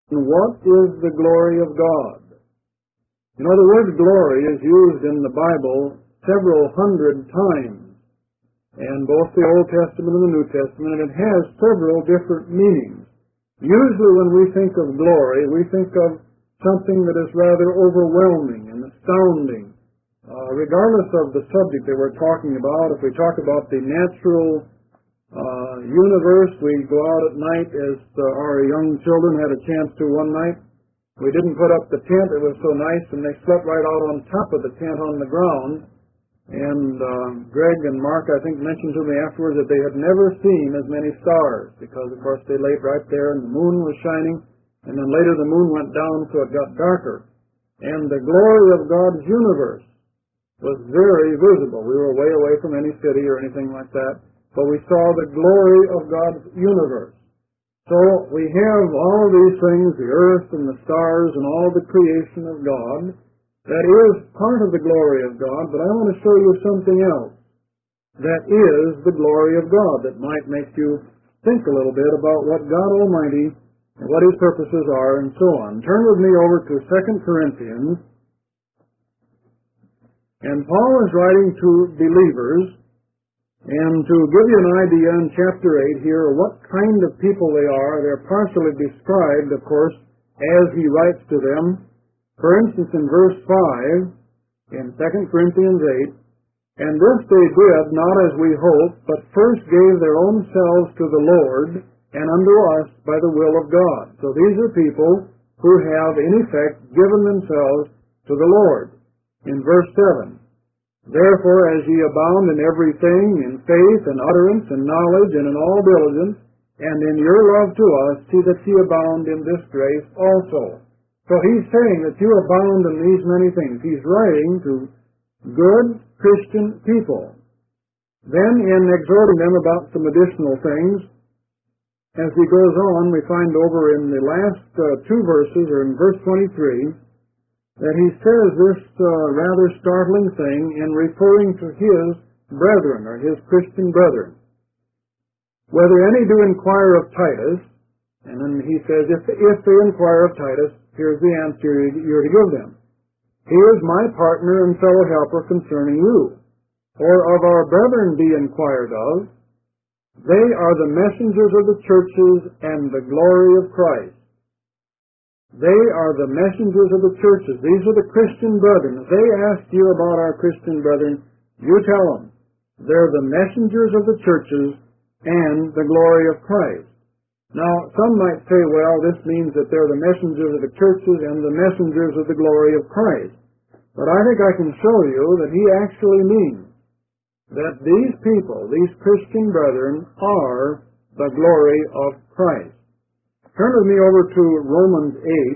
What is the glory of God? You know, the word glory is used in the Bible several hundred times, and both the Old Testament and the New Testament, and it has several different meanings. Usually when we think of glory, we think of something that is rather overwhelming and astounding. Regardless of the subject that we're talking about, if we talk about the natural universe, we go out at night, as our young children had a chance to one night. We didn't put up the tent. It was so nice, and they slept right out on top of the tent on the ground. And Greg and Mark, I think, mentioned to me afterwards that they had never seen as many stars because, of course, they laid right there, and the moon was shining, and then later the moon went down, so it got darker. And the glory of God's universe was very visible. We were way away from any city or anything like that, but we saw the glory of God's universe. So we have all these things, the earth and the stars and all the creation of God. That is part of the glory of God, but I want to show you something else that is the glory of God that might make you think a little bit about what God Almighty and what His purposes are and so on. Turn with me over to 2 Corinthians. And Paul is writing to believers, and to give you an idea in chapter 8 here what kind of people they are, they're partially described, of course, as he writes to them. For instance, in verse 5, in 2 Corinthians 8, "And this they did, not as we hoped, but first gave their own selves to the Lord, and unto us by the will of God." So these are people who have, in effect, given themselves to the Lord. In verse 7, "Therefore, as ye abound in everything, in faith and utterance and knowledge and in all diligence, and in your love to us, see that ye abound in this grace also." So he's saying that you abound in these many things. He's writing to good Christian people. Then, in exhorting them about some additional things, as he goes on, we find over in the last two verses, or in verse 23, that he says this rather startling thing in referring to his brethren, or his Christian brethren. "Whether any do inquire of Titus," and then he says, if they inquire of Titus, here's the answer you're to give them. "He is my partner and fellow helper concerning you. Or of our brethren be inquired of, they are the messengers of the churches and the glory of Christ." They are the messengers of the churches. These are the Christian brethren. If they ask you about our Christian brethren, you tell them they're the messengers of the churches and the glory of Christ. Now, some might say, well, this means that they're the messengers of the churches and the messengers of the glory of Christ. But I think I can show you that he actually means that these people, these Christian brethren, are the glory of Christ. Turn with me over to Romans 8.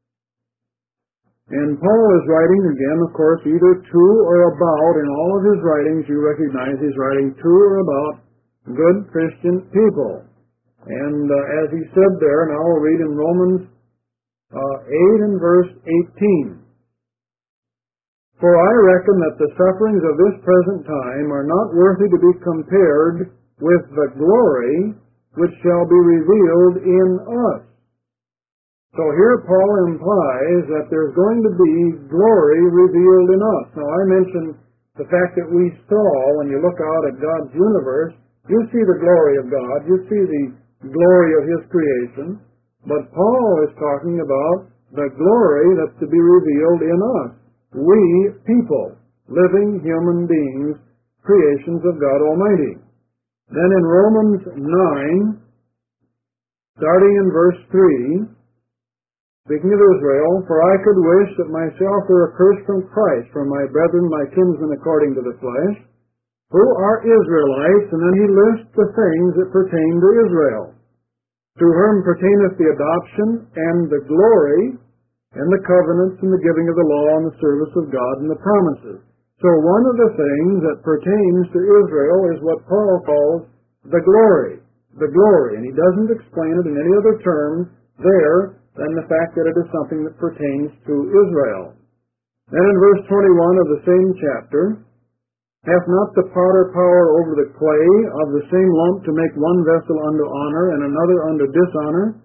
And Paul is writing again, of course, either to or about. In all of his writings, you recognize he's writing to or about good Christian people. And as he said there, now we'll read in Romans 8 and verse 18. "For I reckon that the sufferings of this present time are not worthy to be compared with the glory which shall be revealed in us." So here Paul implies that there's going to be glory revealed in us. Now I mentioned the fact that we saw, when you look out at God's universe, you see the glory of God, you see the glory of His creation, but Paul is talking about the glory that's to be revealed in us. We people, living human beings, creations of God Almighty. Then in Romans 9, starting in verse 3, speaking of Israel, "For I could wish that myself were accursed from Christ for my brethren, my kinsmen according to the flesh, who are Israelites," and then he lists the things that pertain to Israel, "to whom pertaineth the adoption and the glory and the covenants and the giving of the law and the service of God and the promises." So one of the things that pertains to Israel is what Paul calls the glory. The glory. And he doesn't explain it in any other terms there than the fact that it is something that pertains to Israel. Then in verse 21 of the same chapter, "Hath not the potter power over the clay of the same lump to make one vessel unto honor and another unto dishonor?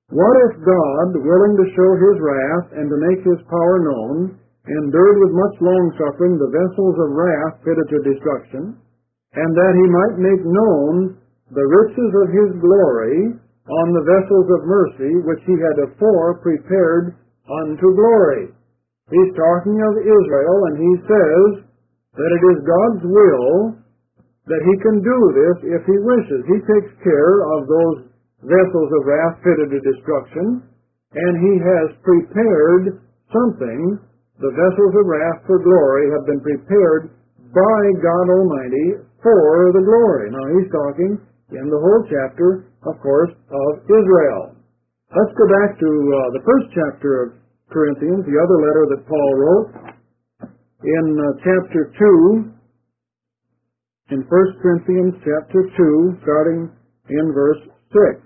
What if God, willing to show his wrath and to make his power known, endured with much longsuffering the vessels of wrath fitted to destruction, and that he might make known the riches of his glory on the vessels of mercy, which he had afore prepared unto glory? He's talking of Israel, and he says that it is God's will that he can do this if he wishes. He takes care of those vessels of wrath fitted to destruction, and he has prepared something. The vessels of wrath for glory have been prepared by God Almighty for the glory. Now he's talking in the whole chapter, of course, of Israel. Let's go back to the first chapter of Corinthians, the other letter that Paul wrote, in chapter 2, in 1 Corinthians chapter 2, starting in verse 6.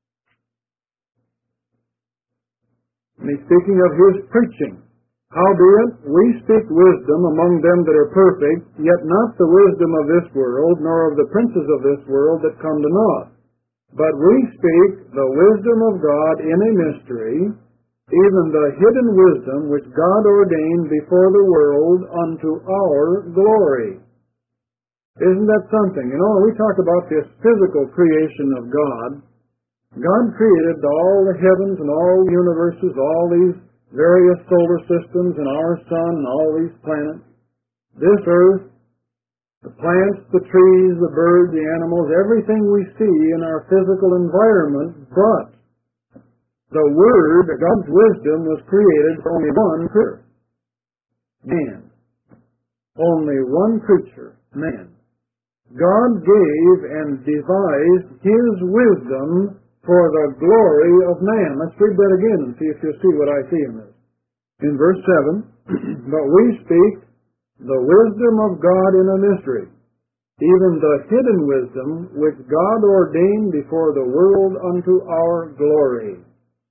And he's speaking of his preaching. Howbeit, we speak wisdom among them that are perfect, yet not the wisdom of this world, nor of the princes of this world that come to naught. But we speak the wisdom of God in a mystery, even the hidden wisdom which God ordained before the world unto our glory. Isn't that something? You know, we talk about this physical creation of God. God created all the heavens and all the universes, all these various solar systems and our sun and all these planets, this earth, the plants, the trees, the birds, the animals, everything we see in our physical environment, but the Word, God's wisdom, was created for only one creature, man. Only one creature, man. God gave and devised His wisdom for the glory of man. Let's read that again and see if you'll see what I see in this. In verse 7, but we speak the wisdom of God in a mystery, even the hidden wisdom which God ordained before the world unto our glory.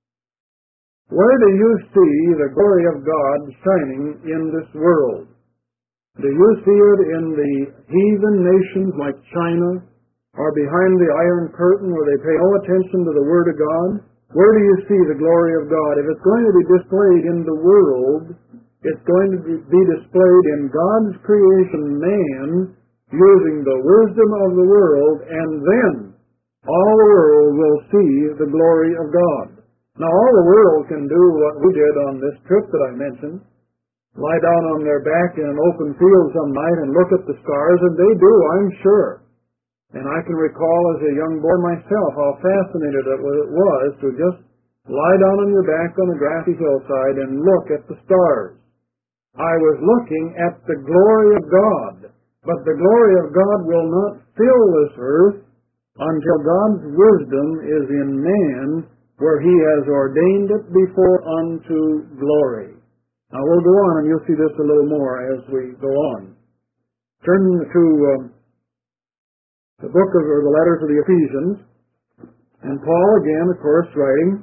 Where do you see the glory of God shining in this world? Do you see it in the heathen nations like China, or behind the Iron Curtain where they pay no attention to the Word of God? Where do you see the glory of God? If it's going to be displayed in the world, it's going to be displayed in God's creation, man, using the wisdom of the world, and then all the world will see the glory of God. Now, all the world can do what we did on this trip that I mentioned, lie down on their back in an open field some night and look at the stars, and they do, I'm sure. And I can recall as a young boy myself how fascinated it was to just lie down on your back on a grassy hillside and look at the stars. I was looking at the glory of God, but the glory of God will not fill this earth until God's wisdom is in man, where He has ordained it before unto glory. Now we'll go on and you'll see this a little more as we go on. Turn to the book of, or the letter to the Ephesians, and Paul again, of course, writing.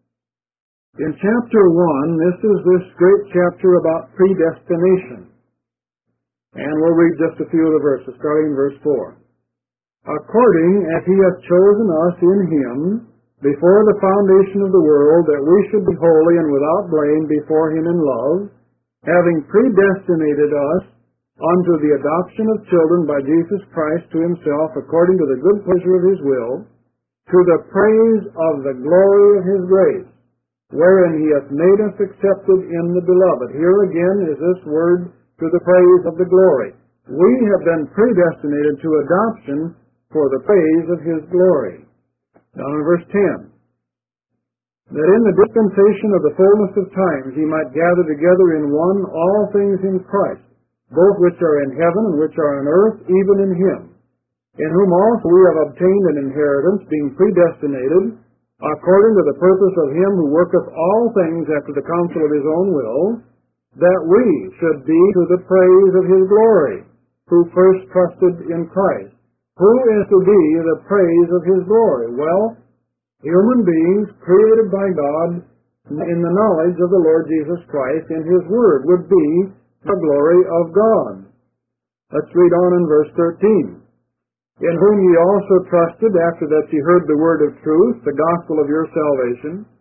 In chapter 1, this is this great chapter about predestination. And we'll read just a few of the verses, starting in verse 4. According as He hath chosen us in Him, before the foundation of the world, that we should be holy and without blame before Him in love, having predestinated us unto the adoption of children by Jesus Christ to Himself, according to the good pleasure of His will, to the praise of the glory of His grace, wherein He hath made us accepted in the Beloved. Here again is this word, to the praise of the glory. We have been predestinated to adoption for the praise of His glory. Now in verse 10, that in the dispensation of the fullness of times He might gather together in one all things in Christ, both which are in heaven and which are on earth, even in Him, in whom also we have obtained an inheritance, being predestinated, according to the purpose of Him who worketh all things after the counsel of His own will, that we should be to the praise of His glory, who first trusted in Christ. Who is to be the praise of His glory? Well, human beings created by God in the knowledge of the Lord Jesus Christ in His Word would be the glory of God. Let's read on in verse 13. In whom ye also trusted, after that ye heard the word of truth, the gospel of your salvation,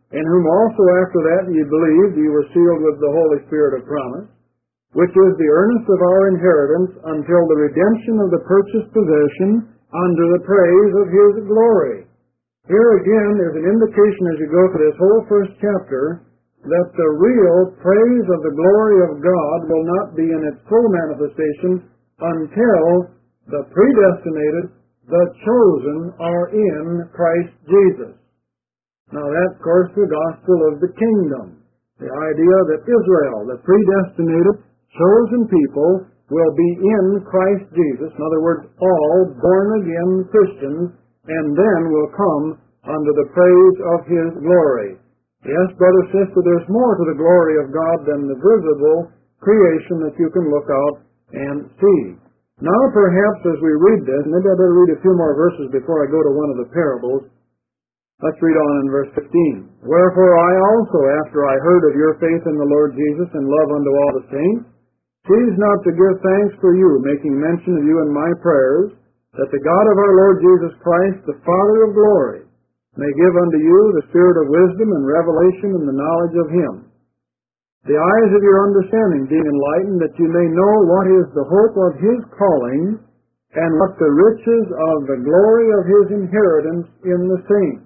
in whom also after that ye believed, ye were sealed with the Holy Spirit of promise, which is the earnest of our inheritance until the redemption of the purchased possession unto the praise of his glory. Here again is an indication as you go through this whole first chapter that the real praise of the glory of God will not be in its full manifestation until the predestinated, the chosen, are in Christ Jesus. Now that's, of course, the gospel of the kingdom. The idea that Israel, the predestinated, chosen people, will be in Christ Jesus. In other words, all born-again Christians, and then will come under the praise of his glory. Yes, brother, sister, there's more to the glory of God than the visible creation that you can look out and see. Now, perhaps as we read this, maybe I better read a few more verses before I go to one of the parables. Let's read on in verse 15. Wherefore I also, after I heard of your faith in the Lord Jesus and love unto all the saints, cease not to give thanks for you, making mention of you in my prayers, that the God of our Lord Jesus Christ, the Father of glory, may give unto you the spirit of wisdom and revelation and the knowledge of him, the eyes of your understanding being enlightened, that you may know what is the hope of his calling, and what the riches of the glory of his inheritance in the saints.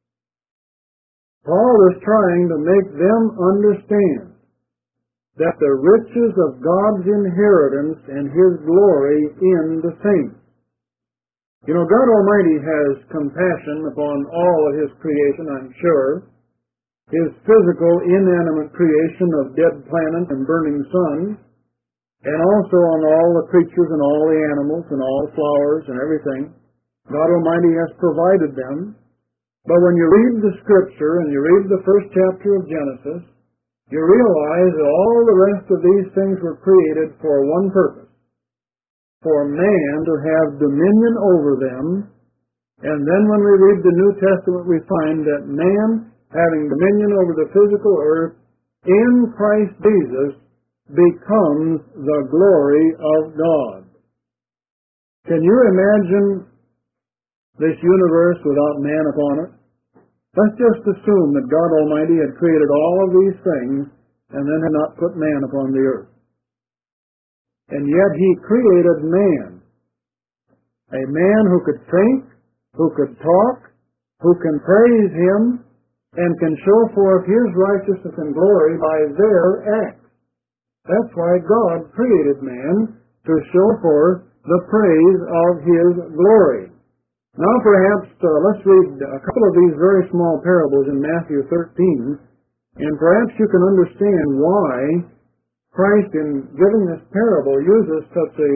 Paul is trying to make them understand that the riches of God's inheritance and his glory in the saints. You know, God Almighty has compassion upon all of his creation, I'm sure. His physical, inanimate creation of dead planets and burning suns, and also on all the creatures and all the animals and all the flowers and everything. God Almighty has provided them. But when you read the Scripture and you read the first chapter of Genesis, you realize that all the rest of these things were created for one purpose, for man to have dominion over them. And then when we read the New Testament, we find that man, having dominion over the physical earth, in Christ Jesus, becomes the glory of God. Can you imagine this universe without man upon it? Let's just assume that God Almighty had created all of these things and then had not put man upon the earth. And yet he created man. A man who could think, who could talk, who can praise him, and can show forth his righteousness and glory by their acts. That's why God created man, to show forth the praise of his glory. Now perhaps let's read a couple of these very small parables in Matthew 13, and perhaps you can understand why Christ, in giving this parable, uses such a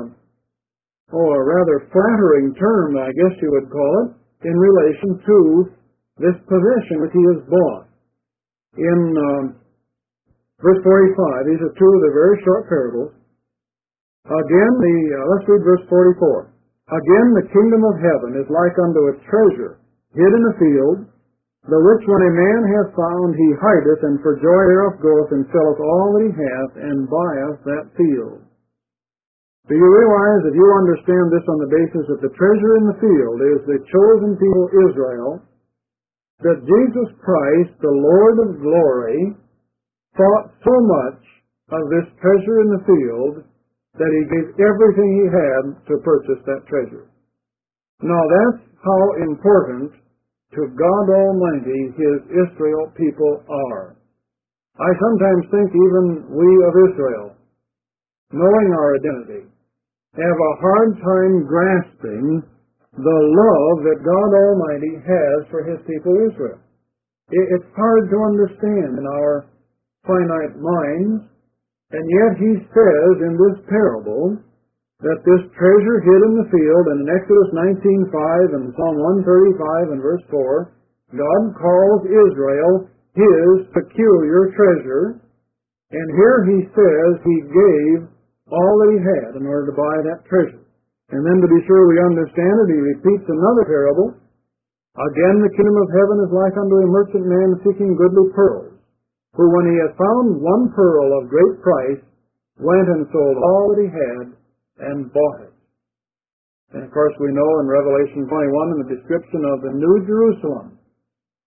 rather flattering term, I guess you would call it, in relation to this possession which he has bought. In verse 45, these are two of the very short parables. Again, let's read verse 44. Again, the kingdom of heaven is like unto a treasure hid in a field, the which when a man hath found, he hideth, and for joy thereof goeth and selleth all that he hath, and buyeth that field. Do you realize, if you understand this on the basis that the treasure in the field is the chosen people Israel, that Jesus Christ, the Lord of glory, thought so much of this treasure in the field that he gave everything he had to purchase that treasure. Now that's how important to God Almighty his Israel people are. I sometimes think even we of Israel, knowing our identity, have a hard time grasping the love that God Almighty has for his people Israel. It's hard to understand in our finite minds. And yet he says in this parable that this treasure hid in the field, and in Exodus 19:5 and Psalm 135 and verse 4, God calls Israel his peculiar treasure. And here he says he gave all that he had in order to buy that treasure. And then to be sure we understand it, he repeats another parable. Again, the kingdom of heaven is like unto a merchant man seeking goodly pearls, who when he had found one pearl of great price, went and sold all that he had and bought it. And of course we know in Revelation 21 in the description of the New Jerusalem,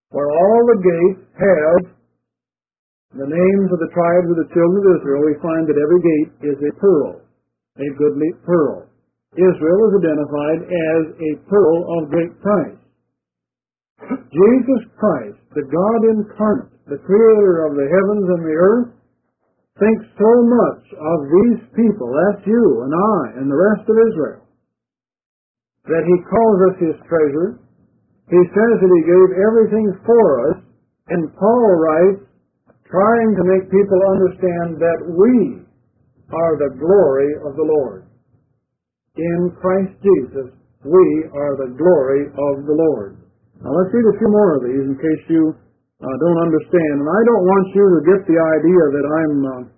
where all the gates have the names of the tribes of the children of Israel, we find that every gate is a pearl, a goodly pearl. Israel is identified as a pearl of great price. Jesus Christ, the God incarnate, the creator of the heavens and the earth, thinks so much of these people, that's you and I and the rest of Israel, that he calls us his treasure. He says that he gave everything for us, and Paul writes, trying to make people understand that we are the glory of the Lord. In Christ Jesus, we are the glory of the Lord. Now let's read a few more of these in case you don't understand. And I don't want you to get the idea that I'm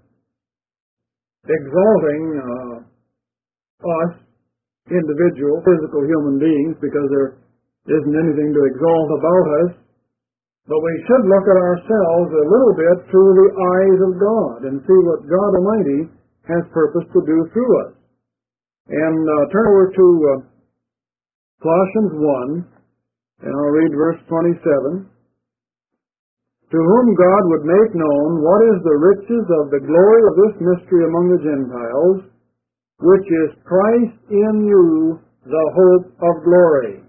exalting us, individual, physical human beings, because there isn't anything to exalt about us. But we should look at ourselves a little bit through the eyes of God and see what God Almighty has purposed to do through us. And turn over to Colossians 1, and I'll read verse 27. To whom God would make known what is the riches of the glory of this mystery among the Gentiles, which is Christ in you, the hope of glory.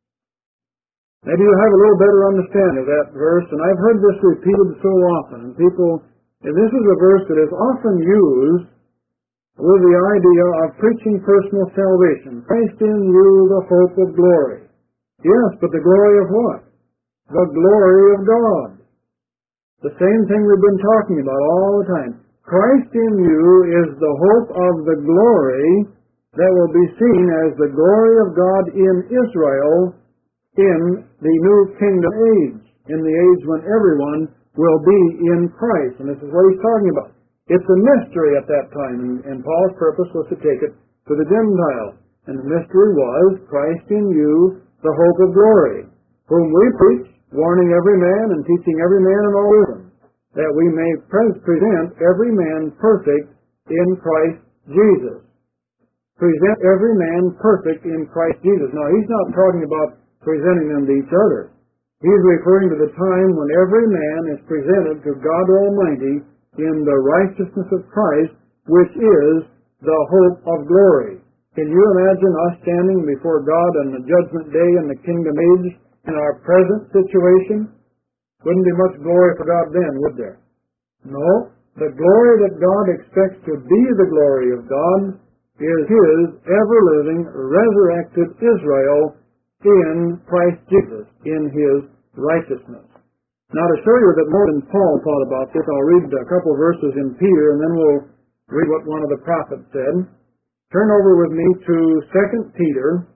Maybe you have a little better understanding of that verse, and I've heard this repeated so often. And this is a verse that is often used with the idea of preaching personal salvation. Christ in you, the hope of glory. Yes, but the glory of what? The glory of God. The same thing we've been talking about all the time. Christ in you is the hope of the glory that will be seen as the glory of God in Israel in the new kingdom age, in the age when everyone will be in Christ. And this is what he's talking about. It's a mystery at that time, and Paul's purpose was to take it to the Gentiles. And the mystery was Christ in you, the hope of glory, whom we preach, warning every man and teaching every man in all wisdom, that we may present every man perfect in Christ Jesus. Present every man perfect in Christ Jesus. Now, he's not talking about presenting them to each other. He's referring to the time when every man is presented to God Almighty in the righteousness of Christ, which is the hope of glory. Can you imagine us standing before God on the judgment day in the kingdom age in our present situation? Wouldn't be much glory for God then, would there? No. The glory that God expects to be the glory of God is His ever-living, resurrected Israel in Christ Jesus, in His righteousness. Now, to show you that more than Paul thought about this, I'll read a couple of verses in Peter, and then we'll read what one of the prophets said. Turn over with me to 2 Peter.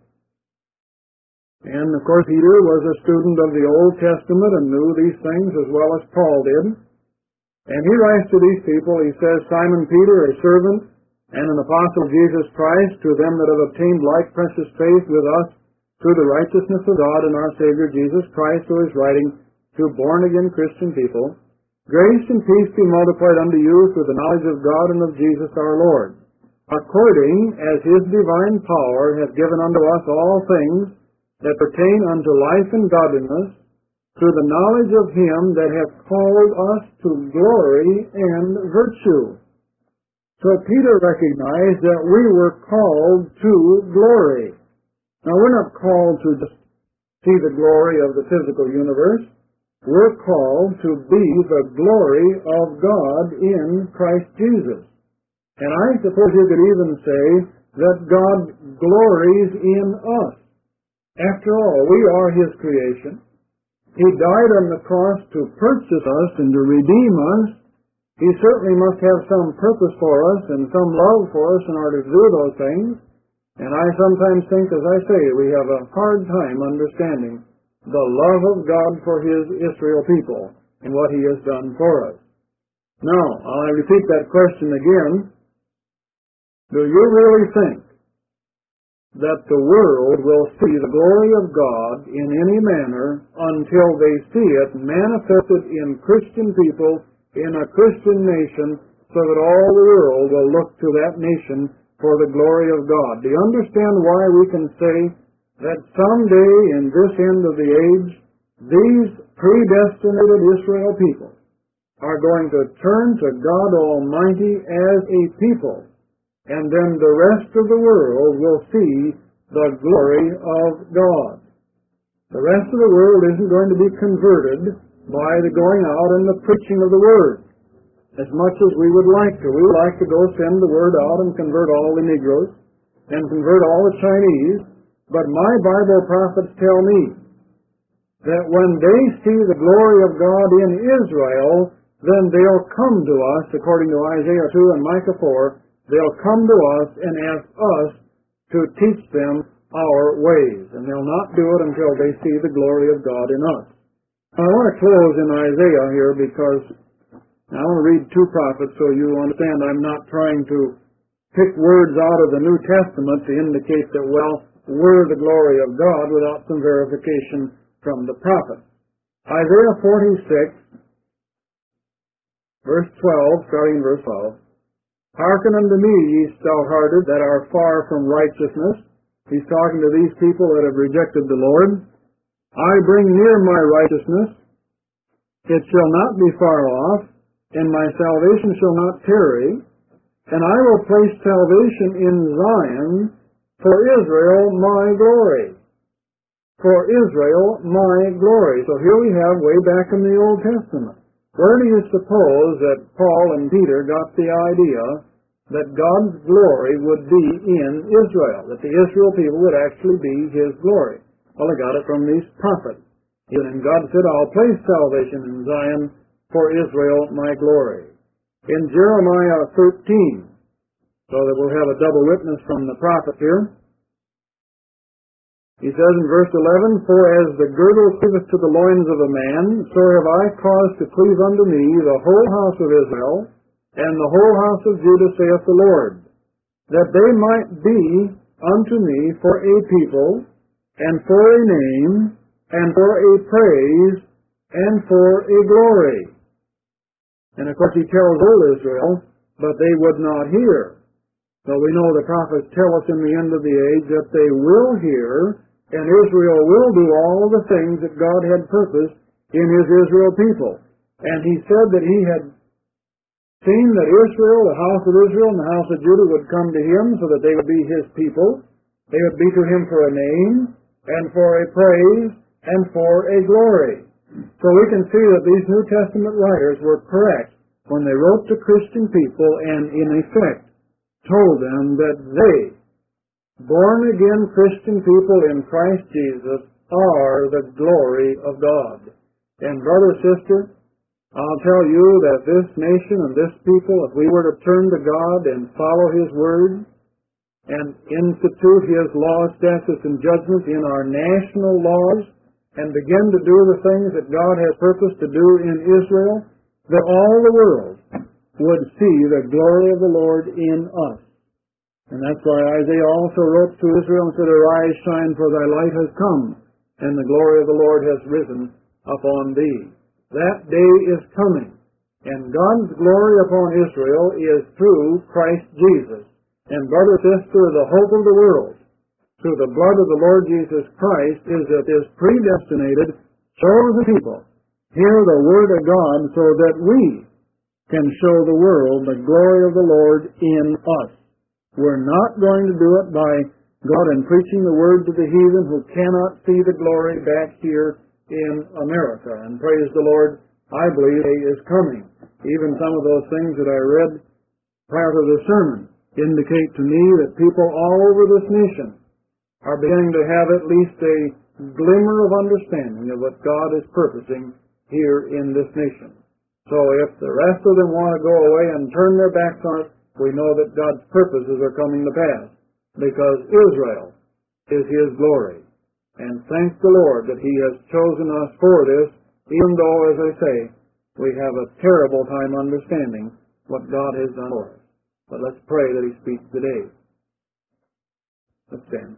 And, of course, Peter was a student of the Old Testament and knew these things as well as Paul did. And he writes to these people, he says, Simon Peter, a servant and an apostle of Jesus Christ, to them that have obtained like precious faith with us through the righteousness of God and our Savior Jesus Christ, who is writing to born-again Christian people, grace and peace be multiplied unto you through the knowledge of God and of Jesus our Lord, according as His divine power hath given unto us all things that pertain unto life and godliness, through the knowledge of Him that hath called us to glory and virtue. So Peter recognized that we were called to glory. Now, we're not called to just see the glory of the physical universe. We're called to be the glory of God in Christ Jesus. And I suppose you could even say that God glories in us. After all, we are His creation. He died on the cross to purchase us and to redeem us. He certainly must have some purpose for us and some love for us in order to do those things. And I sometimes think, as I say, we have a hard time understanding the love of God for His Israel people and what He has done for us. Now, I'll repeat that question again. Do you really think that the world will see the glory of God in any manner until they see it manifested in Christian people in a Christian nation, so that all the world will look to that nation for the glory of God? Do you understand why we can say that someday in this end of the age, these predestinated Israel people are going to turn to God Almighty as a people, and then the rest of the world will see the glory of God. The rest of the world isn't going to be converted by the going out and the preaching of the Word, as much as we would like to. We would like to go send the Word out and convert all the Negroes and convert all the Chinese, but my Bible prophets tell me that when they see the glory of God in Israel, then they'll come to us, according to Isaiah 2 and Micah 4, they'll come to us and ask us to teach them our ways, and they'll not do it until they see the glory of God in us. Now, I want to close in Isaiah here because I want to read two prophets so you understand I'm not trying to pick words out of the New Testament to indicate that, well, we're the glory of God without some verification from the prophet. Isaiah 46, verse 12, starting in verse 12. Hearken unto me, ye stout-hearted, that are far from righteousness. He's talking to these people that have rejected the Lord. I bring near my righteousness. It shall not be far off, and my salvation shall not tarry. And I will place salvation in Zion, for Israel my glory. For Israel my glory. So here we have way back in the Old Testament. Where do you suppose that Paul and Peter got the idea that God's glory would be in Israel, that the Israel people would actually be His glory? Well, they got it from these prophets. And God said, I'll place salvation in Zion, for Israel my glory. In Jeremiah 13, so that we'll have a double witness from the prophet here, he says in verse 11, For as the girdle cleaveth to the loins of a man, so have I caused to cleave unto me the whole house of Israel, and the whole house of Judah, saith the Lord, that they might be unto me for a people, and for a name, and for a praise, and for a glory. And of course he tells all Israel, but they would not hear. So we know the prophets tell us in the end of the age that they will hear, and Israel will do all the things that God had purposed in His Israel people. And He said that He had seen that Israel, the house of Israel and the house of Judah would come to Him so that they would be His people. They would be to Him for a name, and for a praise, and for a glory. So we can see that these New Testament writers were correct when they wrote to Christian people and in effect told them that they, born-again Christian people in Christ Jesus, are the glory of God. And brother, sister, I'll tell you that this nation and this people, if we were to turn to God and follow His Word and institute His laws, statutes, and judgments in our national laws and begin to do the things that God has purposed to do in Israel, that all the world would see the glory of the Lord in us. And that's why Isaiah also wrote to Israel and said, Arise, shine, for thy light has come, and the glory of the Lord has risen upon thee. That day is coming, and God's glory upon Israel is through Christ Jesus. And brother, sister, the hope of the world, through the blood of the Lord Jesus Christ, is that this predestinated, chosen people hear the Word of God so that we can show the world the glory of the Lord in us. We're not going to do it by God and preaching the Word to the heathen who cannot see the glory back here in America. And praise the Lord, I believe He is coming. Even some of those things that I read prior to the sermon indicate to me that people all over this nation are beginning to have at least a glimmer of understanding of what God is purposing here in this nation. So if the rest of them want to go away and turn their backs on it, we know that God's purposes are coming to pass, because Israel is His glory. And thank the Lord that He has chosen us for this, even though, as I say, we have a terrible time understanding what God has done for us. But let's pray that He speaks today. Let's stand.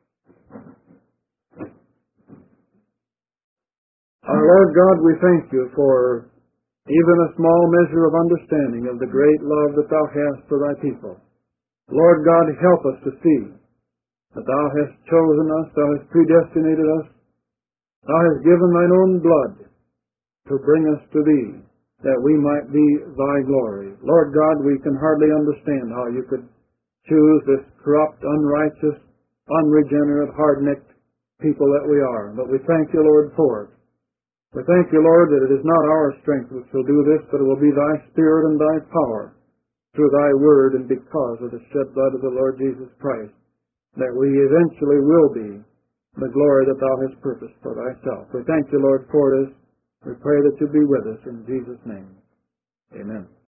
Our Lord God, we thank You for even a small measure of understanding of the great love that Thou hast for Thy people. Lord God, help us to see that Thou hast chosen us, Thou hast predestinated us, Thou hast given thine own blood to bring us to thee, that we might be thy glory. Lord God, we can hardly understand how you could choose this corrupt, unrighteous, unregenerate, hard-necked people that we are. But we thank you, Lord, for it. We thank you, Lord, that it is not our strength which will do this, but it will be thy Spirit and thy power through thy word and because of the shed blood of the Lord Jesus Christ, that we eventually will be the glory that thou hast purposed for thyself. We thank you, Lord, for this. We pray that you be with us in Jesus' name. Amen.